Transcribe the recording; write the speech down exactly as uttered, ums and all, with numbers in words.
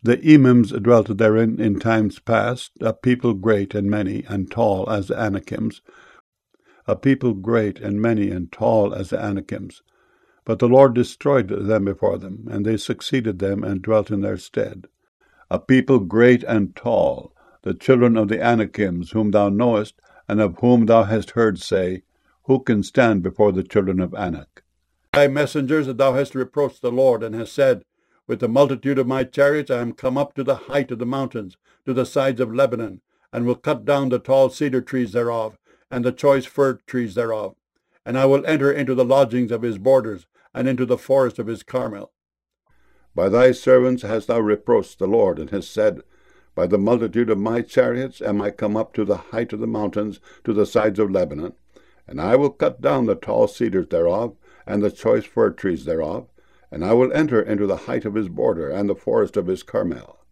The Emims dwelt therein in times past, a people great and many and tall as the Anakims, a people great and many and tall as the Anakims. But the Lord destroyed them before them, and they succeeded them and dwelt in their stead. A people great and tall, the children of the Anakims, whom thou knowest, and of whom thou hast heard say, Who can stand before the children of Anak? Thy messengers that thou hast reproached the Lord, and hast said, With the multitude of my chariots I am come up to the height of the mountains, to the sides of Lebanon, and will cut down the tall cedar trees thereof, and the choice fir trees thereof. And I will enter into the lodgings of his borders, and into the forest of his Carmel. By thy servants hast thou reproached the Lord, and hast said, By the multitude of my chariots am I come up to the height of the mountains, to the sides of Lebanon, and I will cut down the tall cedars thereof, and the choice fir trees thereof, and I will enter into the height of his border, and the forest of his Carmel.